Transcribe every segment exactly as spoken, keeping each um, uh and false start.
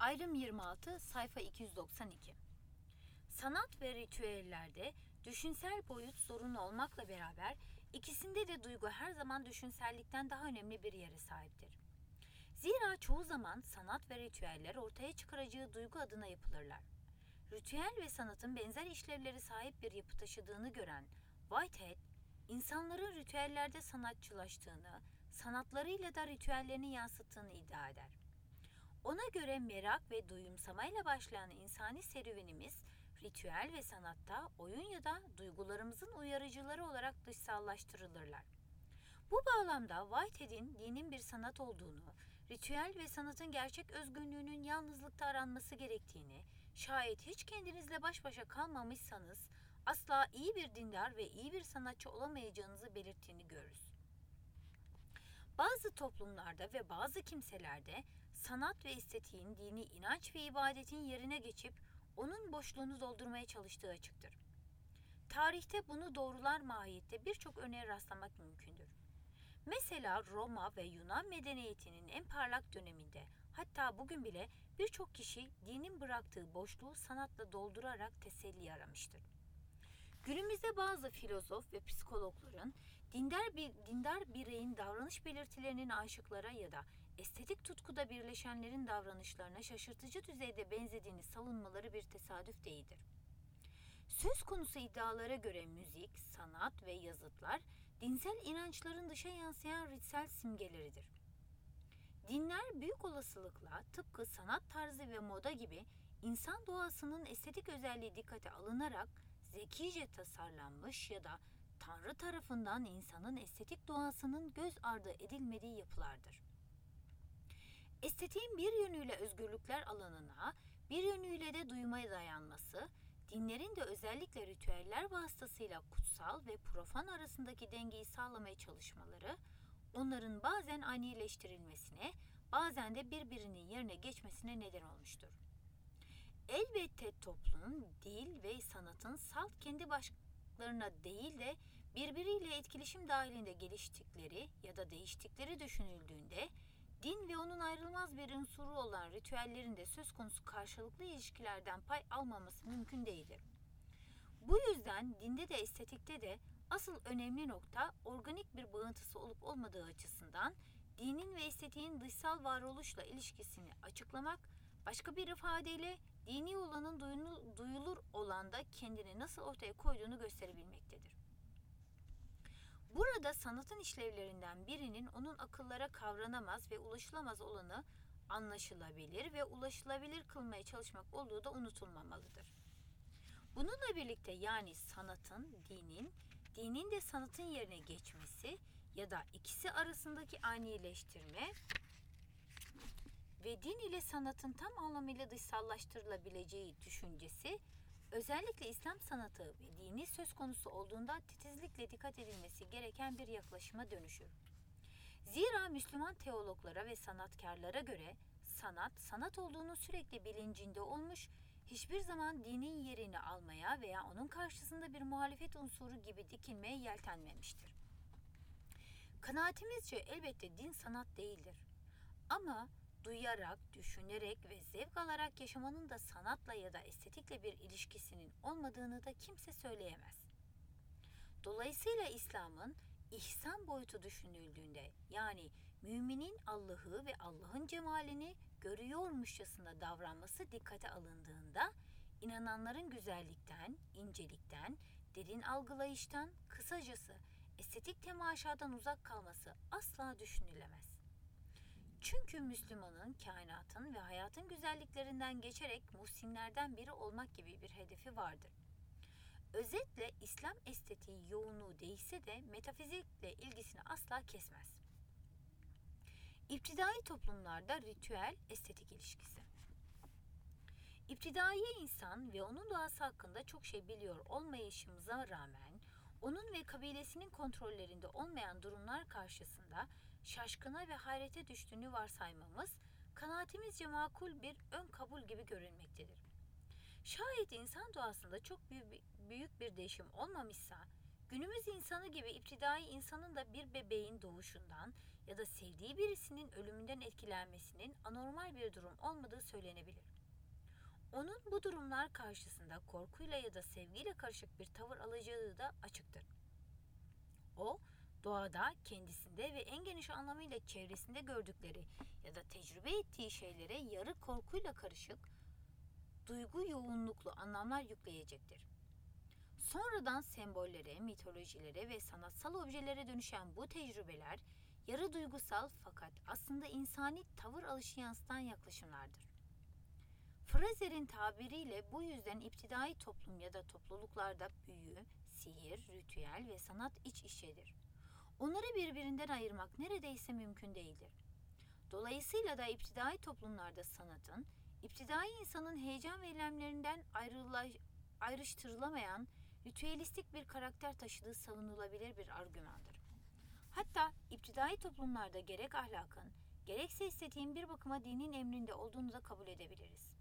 Ayrım yirmi altı, sayfa iki yüz doksan iki. Sanat ve ritüellerde düşünsel boyut sorun olmakla beraber ikisinde de duygu her zaman düşünsellikten daha önemli bir yere sahiptir. Zira çoğu zaman sanat ve ritüeller ortaya çıkaracağı duygu adına yapılırlar. Ritüel ve sanatın benzer işlevleri sahip bir yapı taşıdığını gören Whitehead, insanların ritüellerde sanatçılaştığını, sanatlarıyla da ritüellerini yansıttığını iddia eder. Ona göre merak ve duyumsamayla başlayan insani serüvenimiz, ritüel ve sanatta oyun ya da duygularımızın uyarıcıları olarak dışsallaştırılırlar. Bu bağlamda Whitehead'in dinin bir sanat olduğunu, ritüel ve sanatın gerçek özgünlüğünün yalnızlıkta aranması gerektiğini, şayet hiç kendinizle baş başa kalmamışsanız asla iyi bir dindar ve iyi bir sanatçı olamayacağınızı belirttiğini görürüz. Bazı toplumlarda ve bazı kimselerde sanat ve estetiğin dini inanç ve ibadetin yerine geçip onun boşluğunu doldurmaya çalıştığı açıktır. Tarihte bunu doğrular mahiyette birçok örneğe rastlamak mümkündür. Mesela Roma ve Yunan medeniyetinin en parlak döneminde, hatta bugün bile birçok kişi dinin bıraktığı boşluğu sanatla doldurarak teselli aramıştır. Günümüzde bazı filozof ve psikologların dindar bir dindar bireyin davranış belirtilerinin aşıklara ya da estetik tutkuda birleşenlerin davranışlarına şaşırtıcı düzeyde benzediğini savunmaları bir tesadüf değildir. Söz konusu iddialara göre müzik, sanat ve yazıtlar dinsel inançların dışa yansıyan ritsel simgeleridir. Dinler büyük olasılıkla tıpkı sanat tarzı ve moda gibi insan doğasının estetik özelliği dikkate alınarak zekice tasarlanmış ya da Tanrı tarafından insanın estetik doğasının göz ardı edilmediği yapılardır. Estetiğin bir yönüyle özgürlükler alanına, bir yönüyle de duymaya dayanması, dinlerin de özellikle ritüeller vasıtasıyla kutsal ve profan arasındaki dengeyi sağlamaya çalışmaları, onların bazen anileştirilmesine, bazen de birbirinin yerine geçmesine neden olmuştur. Elbette toplum, dil ve sanatın salt kendi başlarına değil de birbiriyle etkileşim dahilinde geliştikleri ya da değiştikleri düşünüldüğünde, din ve onun ayrılmaz bir unsuru olan ritüellerin de söz konusu karşılıklı ilişkilerden pay almaması mümkün değildir. Bu yüzden dinde de estetikte de asıl önemli nokta organik bir bağıntısı olup olmadığı açısından dinin ve estetiğin dışsal varoluşla ilişkisini açıklamak, başka bir ifadeyle dini olanın duyulur olanda kendini nasıl ortaya koyduğunu gösterebilmektedir. Burada sanatın işlevlerinden birinin onun akıllara kavranamaz ve ulaşılamaz olanı anlaşılabilir ve ulaşılabilir kılmaya çalışmak olduğu da unutulmamalıdır. Bununla birlikte yani sanatın, dinin, dinin de sanatın yerine geçmesi ya da ikisi arasındaki anileştirme ve din ile sanatın tam anlamıyla dışsallaştırılabileceği düşüncesi, özellikle İslam sanatı ve dini söz konusu olduğunda titizlikle dikkat edilmesi gereken bir yaklaşıma dönüşür. Zira Müslüman teologlara ve sanatkarlara göre sanat, sanat olduğunu sürekli bilincinde olmuş, hiçbir zaman dinin yerini almaya veya onun karşısında bir muhalefet unsuru gibi dikilmeye yeltenmemiştir. Kanaatimizce elbette din sanat değildir. Ama duyarak, düşünerek ve zevk alarak yaşamanın da sanatla ya da estetikle bir ilişkisinin olmadığını da kimse söyleyemez. Dolayısıyla İslam'ın ihsan boyutu düşünüldüğünde, yani müminin Allah'ı ve Allah'ın cemalini görüyormuşçasına davranması dikkate alındığında, inananların güzellikten, incelikten, derin algılayıştan, kısacası estetik temaşadan uzak kalması asla düşünülemez. Çünkü Müslümanın kainatın ve hayatın güzelliklerinden geçerek muhsinlerden biri olmak gibi bir hedefi vardır. Özetle İslam estetiği yoğunluğu değişse de metafizikle ilgisini asla kesmez. İptidai toplumlarda ritüel estetik ilişkisi. İptidai insan ve onun doğası hakkında çok şey biliyor olmayışımıza rağmen onun ve kabilesinin kontrollerinde olmayan durumlar karşısında şaşkına ve hayrete düştüğünü varsaymamız kanaatimizce makul bir ön kabul gibi görülmektedir. Şayet insan doğasında çok büyük bir değişim olmamışsa, Günümüz insanı gibi iptidai insanın da bir bebeğin doğuşundan ya da sevdiği birisinin ölümünden etkilenmesinin anormal bir durum olmadığı söylenebilir. Onun bu durumlar karşısında korkuyla ya da sevgiyle karışık bir tavır alacağı da açıktır. O, doğada kendisinde ve en geniş anlamıyla çevresinde gördükleri ya da tecrübe ettiği şeylere yarı korkuyla karışık, duygu yoğunluklu anlamlar yükleyecektir. Sonradan sembollere, mitolojilere ve sanatsal objelere dönüşen bu tecrübeler, yarı duygusal fakat aslında insani tavır alışı yansıtan yaklaşımlardır. Fraser'in tabiriyle bu yüzden iptidai toplum ya da topluluklarda büyü, sihir, ritüel ve sanat iç içedir. Onları birbirinden ayırmak neredeyse mümkün değildir. Dolayısıyla da iptidai toplumlarda sanatın, iptidai insanın heyecan ve eylemlerinden ayrıştırılamayan, ritüelistik bir karakter taşıdığı savunulabilir bir argümandır. Hatta iptidai toplumlarda gerek ahlakın, gerekse estetiğin bir bakıma dinin emrinde olduğunu da kabul edebiliriz.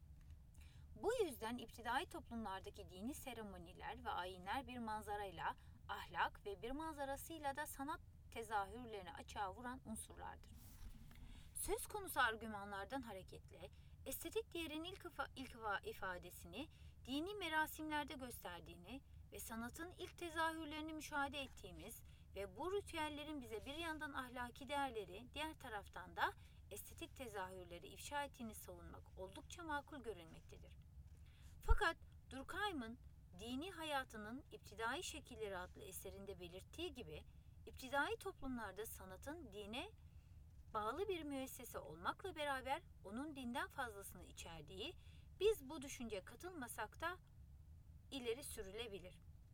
Bu yüzden iptidai toplumlardaki dini seremoniler ve ayinler bir manzarayla, ahlak ve bir manzarasıyla da sanat tezahürlerini açığa vuran unsurlardır. Söz konusu argümanlardan hareketle, estetik değerin ilk, ifa, ilk ifadesini dini merasimlerde gösterdiğini ve sanatın ilk tezahürlerini müşahede ettiğimiz ve bu ritüellerin bize bir yandan ahlaki değerleri, diğer taraftan da estetik tezahürleri ifşa ettiğini savunmak oldukça makul görülmektedir. Fakat Durkheim'ın Dini Hayatının İptidai Şekilleri adlı eserinde belirttiği gibi, iptidai toplumlarda sanatın dine bağlı bir müessese olmakla beraber onun dinden fazlasını içerdiği, biz bu düşünceye katılmasak da ileri sürülebilir.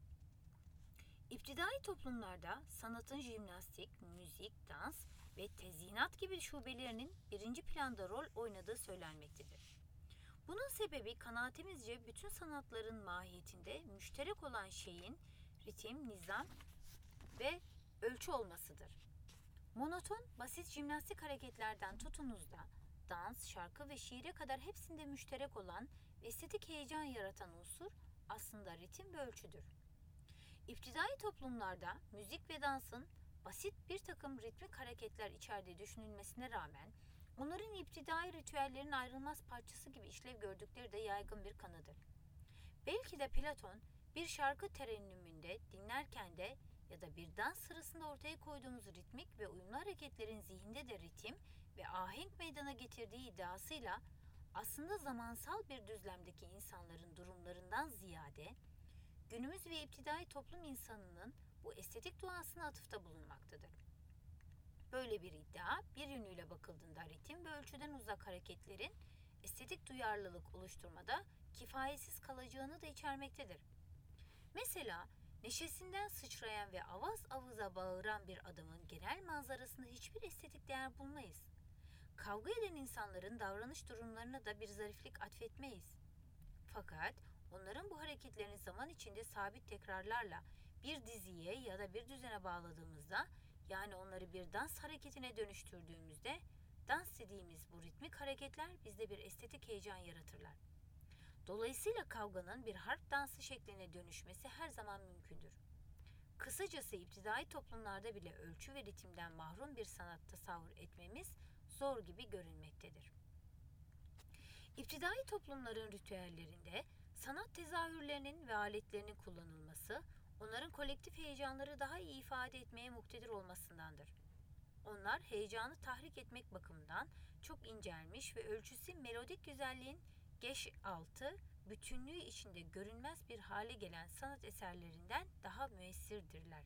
İptidai toplumlarda sanatın jimnastik, müzik, dans ve tezyinat gibi şubelerinin birinci planda rol oynadığı söylenmektedir. Bunun sebebi kanaatimizce bütün sanatların mahiyetinde müşterek olan şeyin ritim, nizam ve ölçü olmasıdır. Monoton, basit jimnastik hareketlerden tutunuz da dans, şarkı ve şiire kadar hepsinde müşterek olan ve estetik heyecan yaratan unsur aslında ritim ve ölçüdür. İptidai toplumlarda müzik ve dansın basit bir takım ritmik hareketler içerdiği düşünülmesine rağmen onların iptidai ritüellerin ayrılmaz parçası gibi işlev gördükleri de yaygın bir kanıdır. Belki de Platon bir şarkı terennümünde dinlerken de ya da bir dans sırasında ortaya koyduğumuz ritmik ve uyumlu hareketlerin zihinde de ritim ve ahenk meydana getirdiği iddiasıyla aslında zamansal bir düzlemdeki insanların durumlarından ziyade günümüz ve iptidai toplum insanının bu estetik doğasına atıfta bulunmaktadır. Böyle bir iddia bir yönüyle bakıldığında ritim ve ölçüden uzak hareketlerin estetik duyarlılık oluşturmada kifayetsiz kalacağını da içermektedir. Mesela neşesinden sıçrayan ve avaz avuza bağıran bir adamın genel manzarasında hiçbir estetik değer bulmayız. Kavga eden insanların davranış durumlarına da bir zariflik atfetmeyiz. Fakat onların bu hareketlerini zaman içinde sabit tekrarlarla bir diziye ya da bir düzene bağladığımızda, yani onları bir dans hareketine dönüştürdüğümüzde, dans dediğimiz bu ritmik hareketler bizde bir estetik heyecan yaratırlar. Dolayısıyla kavganın bir harp dansı şekline dönüşmesi her zaman mümkündür. Kısacası iptidai toplumlarda bile ölçü ve ritimden mahrum bir sanat tasavvur etmemiz zor gibi görünmektedir. İptidai toplumların ritüellerinde sanat tezahürlerinin ve aletlerinin kullanılması, onların kolektif heyecanları daha iyi ifade etmeye muktedir olmasındandır. Onlar heyecanı tahrik etmek bakımından çok incelmiş ve ölçüsü melodik güzelliğin geç altı, bütünlüğü içinde görünmez bir hale gelen sanat eserlerinden daha müessirdirler.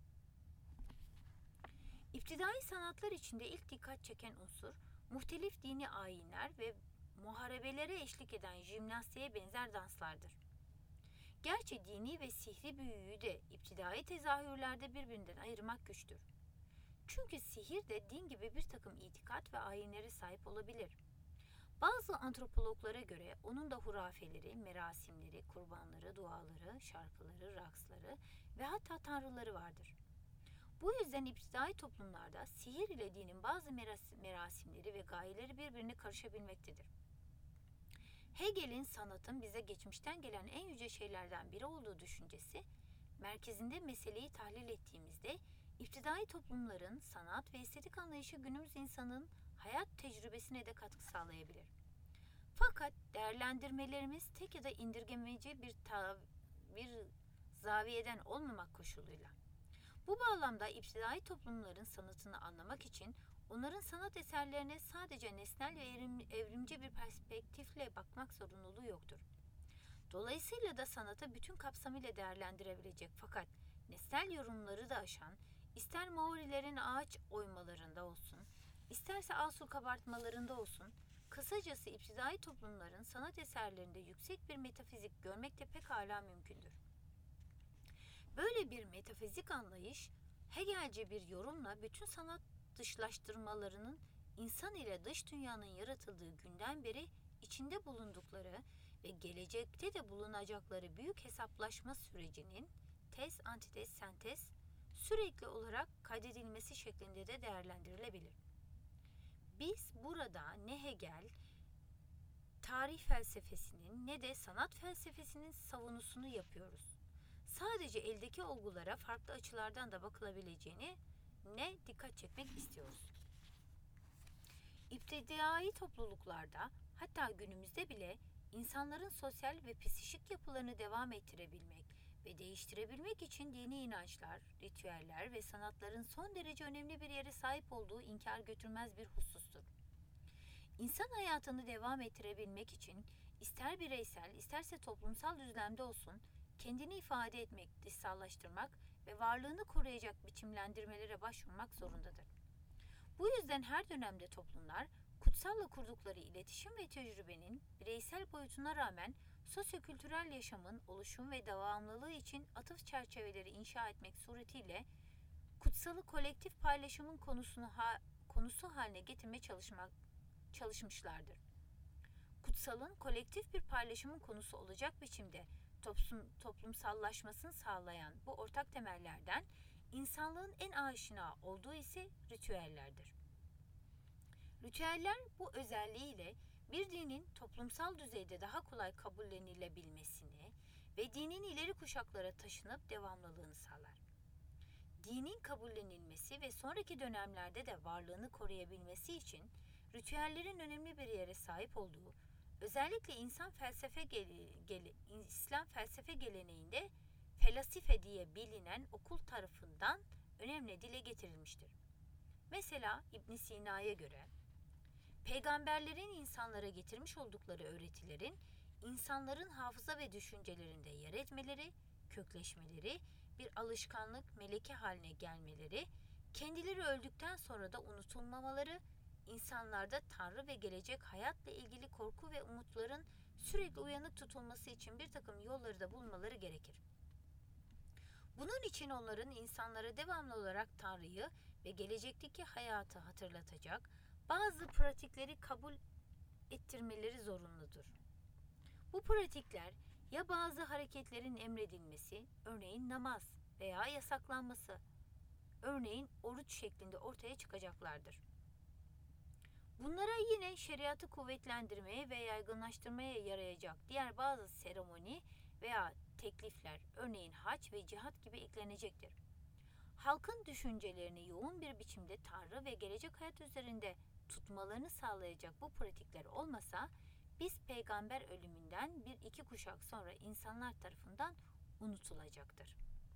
İptidai sanatlar içinde ilk dikkat çeken unsur, muhtelif dini ayinler ve muharebelere eşlik eden jimnastiğe benzer danslardır. Gerçi dini ve sihri büyüyü de iptidai tezahürlerde birbirinden ayırmak güçtür. Çünkü sihir de din gibi bir takım itikat ve ayinlere sahip olabilir. Bazı antropologlara göre onun da hurafeleri, merasimleri, kurbanları, duaları, şarkıları, raksları ve hatta tanrıları vardır. Bu yüzden iptidai toplumlarda sihir ile dinin bazı merasimleri ve gayeleri birbirine karışabilmektedir. Hegel'in sanatın bize geçmişten gelen en yüce şeylerden biri olduğu düşüncesi, merkezinde meseleyi tahlil ettiğimizde iptidai toplumların sanat ve estetik anlayışı günümüz insanın hayat tecrübesine de katkı sağlayabilir. Fakat değerlendirmelerimiz tek ya da indirgemeci bir, ta- bir zaviyeden olmamak koşuluyla. Bu bağlamda iptidai toplumların sanatını anlamak için onların sanat eserlerine sadece nesnel ve evrimci bir perspektifle bakmak zorunluluğu yoktur. Dolayısıyla da sanatı bütün kapsamıyla değerlendirebilecek fakat nesnel yorumları da aşan, ister Maorilerin ağaç oymalarında olsun, isterse Asu kabartmalarında olsun, kısacası iptidai toplumların sanat eserlerinde yüksek bir metafizik görmek de pekala mümkündür. Böyle bir metafizik anlayış, Hegelci bir yorumla bütün sanat dışlaştırmalarının insan ile dış dünyanın yaratıldığı günden beri içinde bulundukları ve gelecekte de bulunacakları büyük hesaplaşma sürecinin tez, antitez, sentez sürekli olarak kaydedilmesi şeklinde de değerlendirilebilir. Biz burada ne Hegel tarih felsefesinin ne de sanat felsefesinin savunusunu yapıyoruz. Sadece eldeki olgulara farklı açılardan da bakılabileceğini ne dikkat çekmek istiyoruz. İptidai topluluklarda hatta günümüzde bile insanların sosyal ve psikik yapılarını devam ettirebilmek ve değiştirebilmek için dini inançlar, ritüeller ve sanatların son derece önemli bir yere sahip olduğu inkar götürmez bir husustur. İnsan hayatını devam ettirebilmek için ister bireysel isterse toplumsal düzlemde olsun kendini ifade etmek, dışsallaştırmak ve varlığını koruyacak biçimlendirmelere başvurmak zorundadır. Bu yüzden her dönemde toplumlar kutsalla kurdukları iletişim ve tecrübenin bireysel boyutuna rağmen sosyokültürel yaşamın oluşum ve devamlılığı için atıf çerçeveleri inşa etmek suretiyle kutsalı kolektif paylaşımın konusunu ha, konusu haline getirmeye çalışmak, çalışmışlardır. Kutsalın kolektif bir paylaşımın konusu olacak biçimde toplum, toplumsallaşmasını sağlayan bu ortak temellerden insanlığın en aşina olduğu ise ritüellerdir. Ritüeller bu özelliğiyle bir dinin toplumsal düzeyde daha kolay kabullenilebilmesini ve dinin ileri kuşaklara taşınıp devamlılığını sağlar. Dinin kabullenilmesi ve sonraki dönemlerde de varlığını koruyabilmesi için ritüellerin önemli bir yere sahip olduğu, özellikle insan felsefe gele, gele, İslam felsefe geleneğinde felasife diye bilinen okul tarafından önemli dile getirilmiştir. Mesela İbn Sina'ya göre peygamberlerin insanlara getirmiş oldukları öğretilerin insanların hafıza ve düşüncelerinde yer etmeleri, kökleşmeleri, bir alışkanlık, meleke haline gelmeleri, kendileri öldükten sonra da unutulmamaları, insanlarda Tanrı ve gelecek hayatla ilgili korku ve umutların sürekli uyanık tutulması için bir takım yolları da bulmaları gerekir. Bunun için onların insanlara devamlı olarak Tanrı'yı ve gelecekteki hayatı hatırlatacak bazı pratikleri kabul ettirmeleri zorunludur. Bu pratikler ya bazı hareketlerin emredilmesi, örneğin namaz veya yasaklanması, örneğin oruç şeklinde ortaya çıkacaklardır. Bunlara yine şeriatı kuvvetlendirmeye ve yaygınlaştırmaya yarayacak diğer bazı seremoni veya teklifler, örneğin hac ve cihat gibi eklenecektir. Halkın düşüncelerini yoğun bir biçimde Tanrı ve gelecek hayat üzerinde tutmalarını sağlayacak bu pratikler olmasa, biz peygamber ölümünden bir iki kuşak sonra insanlar tarafından unutulacaktır.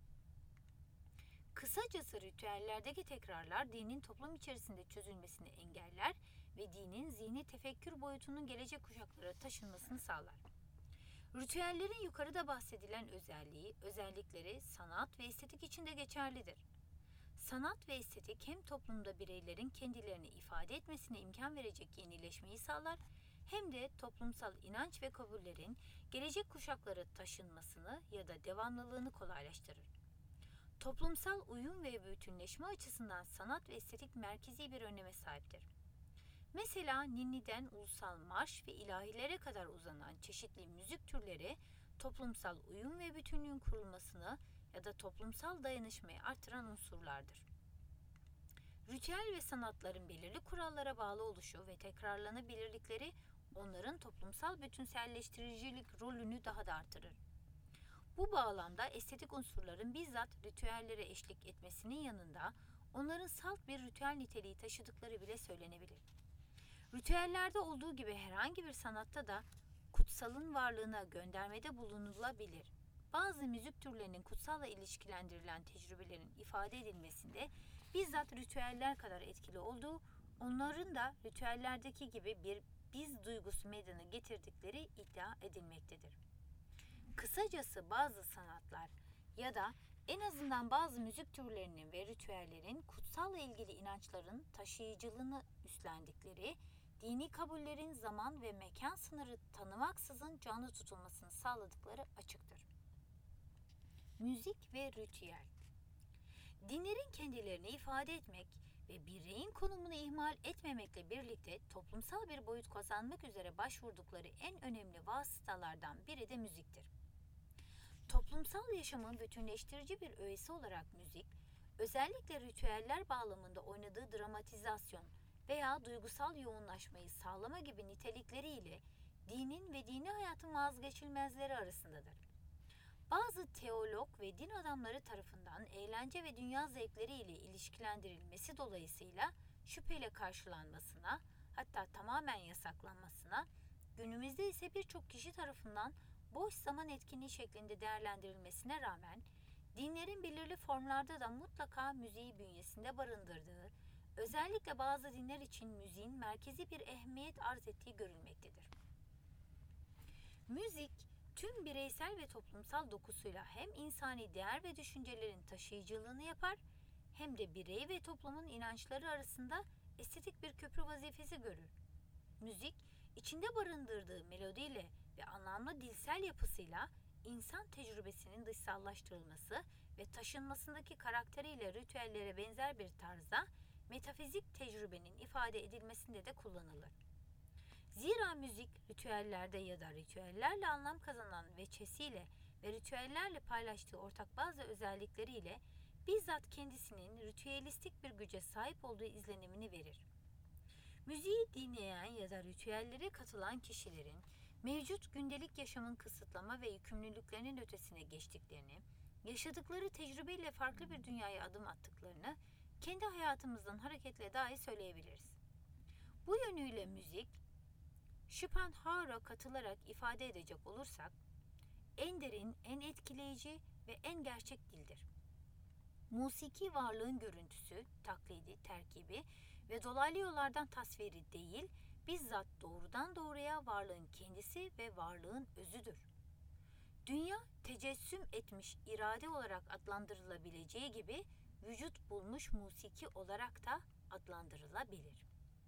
Kısacası ritüellerdeki tekrarlar dinin toplum içerisinde çözülmesini engeller ve dinin zihni tefekkür boyutunun gelecek kuşaklara taşınmasını sağlar. Ritüellerin yukarıda bahsedilen özelliği, özellikleri sanat ve estetik için de geçerlidir. Sanat ve estetik hem toplumda bireylerin kendilerini ifade etmesine imkan verecek yenileşmeyi sağlar, hem de toplumsal inanç ve kabullerin gelecek kuşaklara taşınmasını ya da devamlılığını kolaylaştırır. Toplumsal uyum ve bütünleşme açısından sanat ve estetik merkezi bir öneme sahiptir. Mesela Ninni'den ulusal marş ve ilahilere kadar uzanan çeşitli müzik türleri toplumsal uyum ve bütünlüğün kurulmasını ya da toplumsal dayanışmayı artıran unsurlardır. Ritüel ve sanatların belirli kurallara bağlı oluşu ve tekrarlanabilirlikleri onların toplumsal bütünselleştiricilik rolünü daha da artırır. Bu bağlamda estetik unsurların bizzat ritüellere eşlik etmesinin yanında onların salt bir ritüel niteliği taşıdıkları bile söylenebilir. Ritüellerde olduğu gibi herhangi bir sanatta da kutsalın varlığına göndermede bulunulabilir. Bazı müzik türlerinin kutsalla ilişkilendirilen tecrübelerin ifade edilmesinde bizzat ritüeller kadar etkili olduğu, onların da ritüellerdeki gibi bir biz duygusu meydana getirdikleri iddia edilmektedir. Kısacası bazı sanatlar ya da en azından bazı müzik türlerinin ve ritüellerin kutsalla ilgili inançların taşıyıcılığını üstlendikleri, dini kabullerin zaman ve mekan sınırı tanımaksızın canlı tutulmasını sağladıkları açıktır. Müzik ve ritüel. Dinlerin kendilerini ifade etmek ve bireyin konumunu ihmal etmemekle birlikte toplumsal bir boyut kazanmak üzere başvurdukları en önemli vasıtalardan biri de müziktir. Toplumsal yaşamın bütünleştirici bir öğesi olarak müzik, özellikle ritüeller bağlamında oynadığı dramatizasyon veya duygusal yoğunlaşmayı sağlama gibi nitelikleriyle dinin ve dini hayatın vazgeçilmezleri arasındadır. Bazı teolog ve din adamları tarafından eğlence ve dünya zevkleri ile ilişkilendirilmesi dolayısıyla şüpheyle karşılanmasına, hatta tamamen yasaklanmasına, günümüzde ise birçok kişi tarafından boş zaman etkinliği şeklinde değerlendirilmesine rağmen, dinlerin belirli formlarda da mutlaka müziği bünyesinde barındırdığı, özellikle bazı dinler için müziğin merkezi bir ehemmiyet arz ettiği görülmektedir. Müzik, tüm bireysel ve toplumsal dokusuyla hem insani değer ve düşüncelerin taşıyıcılığını yapar, hem de birey ve toplumun inançları arasında estetik bir köprü vazifesi görür. Müzik, içinde barındırdığı melodiyle ve anlamlı dilsel yapısıyla insan tecrübesinin dışsallaştırılması ve taşınmasındaki karakteriyle ritüellere benzer bir tarzda metafizik tecrübenin ifade edilmesinde de kullanılır. Zira müzik ritüellerde ya da ritüellerle anlam kazanan veçesiyle ve ritüellerle paylaştığı ortak bazı özellikleriyle bizzat kendisinin ritüelistik bir güce sahip olduğu izlenimini verir. Müziği dinleyen ya da ritüellere katılan kişilerin mevcut gündelik yaşamın kısıtlama ve yükümlülüklerinin ötesine geçtiklerini, yaşadıkları tecrübeyle farklı bir dünyaya adım attıklarını kendi hayatımızdan hareketle dahi söyleyebiliriz. Bu yönüyle müzik, Schopenhauer'a katılarak ifade edecek olursak, en derin, en etkileyici ve en gerçek dildir. Musiki varlığın görüntüsü, taklidi, terkibi ve dolaylı yollardan tasviri değil, bizzat doğrudan doğruya varlığın kendisi ve varlığın özüdür. Dünya, tecessüm etmiş irade olarak adlandırılabileceği gibi, vücut bulmuş musiki olarak da adlandırılabilir.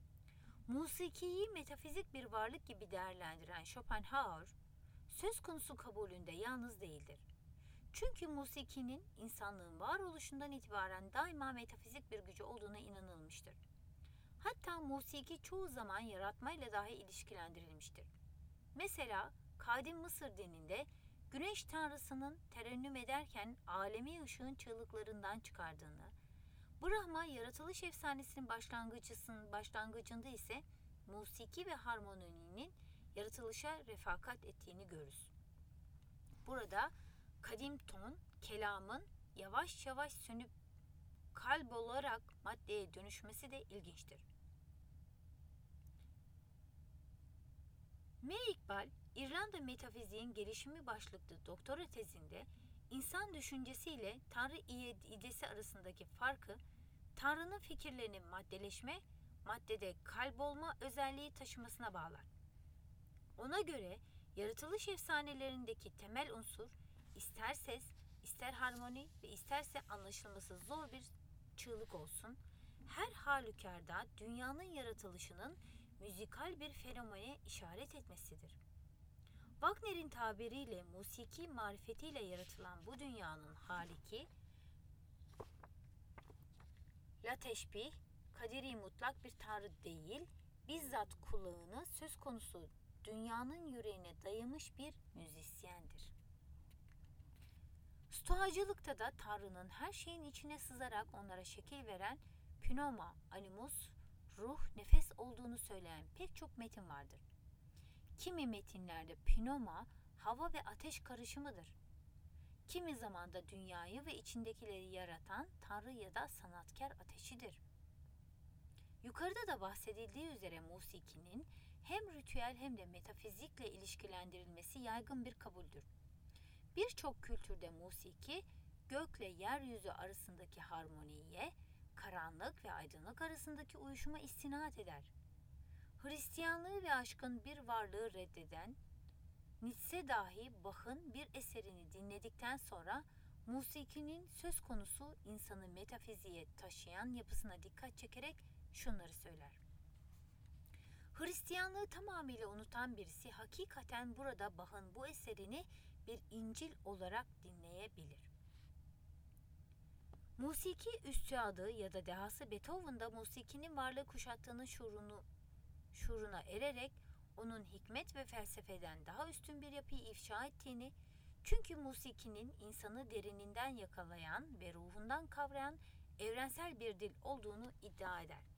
Musikiyi metafizik bir varlık gibi değerlendiren Schopenhauer, söz konusu kabulünde yalnız değildir. Çünkü musikinin insanlığın varoluşundan itibaren daima metafizik bir gücü olduğuna inanılmıştır. Hatta musiki çoğu zaman yaratmayla dahi ilişkilendirilmiştir. Mesela Kadim Mısır dininde güneş tanrısının terennüm ederken alemi ışığın çığlıklarından çıkardığını, Brahma yaratılış efsanesinin başlangıcısının başlangıcında ise musiki ve harmoninin yaratılışa refakat ettiğini görürüz. Burada kadim ton, kelamın yavaş yavaş sönüp kalp olarak maddeye dönüşmesi de ilginçtir. M. İkbal, İrlanda metafiziğin gelişimi başlıklı doktora tezinde insan düşüncesiyle Tanrı idesi arasındaki farkı, Tanrı'nın fikirlerinin maddeleşme, maddede kalbolma özelliği taşımasına bağlar. Ona göre yaratılış efsanelerindeki temel unsur ister ses, ister harmoni ve isterse anlaşılması zor bir çığlık olsun, her halükarda dünyanın yaratılışının müzikal bir fenomene işaret etmesidir. Wagner'in tabiriyle musiki marifetiyle yaratılan bu dünyanın haliki, la teşbih, kaderi mutlak bir tanrı değil, bizzat kulağını söz konusu dünyanın yüreğine dayamış bir müzisyendir. Stoacılıkta da Tanrı'nın her şeyin içine sızarak onlara şekil veren pneuma, animus, ruh, nefes olduğunu söyleyen pek çok metin vardır. Kimi metinlerde pneuma, hava ve ateş karışımıdır. kimi zaman da dünyayı ve içindekileri yaratan Tanrı ya da sanatkar ateşidir. Yukarıda da bahsedildiği üzere musikinin hem ritüel hem de metafizikle ilişkilendirilmesi yaygın bir kabuldür. Birçok kültürde musiki, gökle yeryüzü arasındaki harmoniye, karanlık ve aydınlık arasındaki uyuşuma istinad eder. Hristiyanlığı ve aşkın bir varlığı reddeden Nietzsche dahi Bach'ın bir eserini dinledikten sonra musikinin söz konusu insanı metafiziğe taşıyan yapısına dikkat çekerek şunları söyler. Hristiyanlığı tamamıyla unutan birisi hakikaten burada Bach'ın bu eserini bir İncil olarak dinleyebilir. Musiki üstadı ya da dehası Beethoven'da musikinin varlığı kuşattığının şuurunu, şuuruna ererek onun hikmet ve felsefeden daha üstün bir yapıyı ifşa ettiğini, çünkü musikinin insanı derininden yakalayan ve ruhundan kavrayan evrensel bir dil olduğunu iddia eder.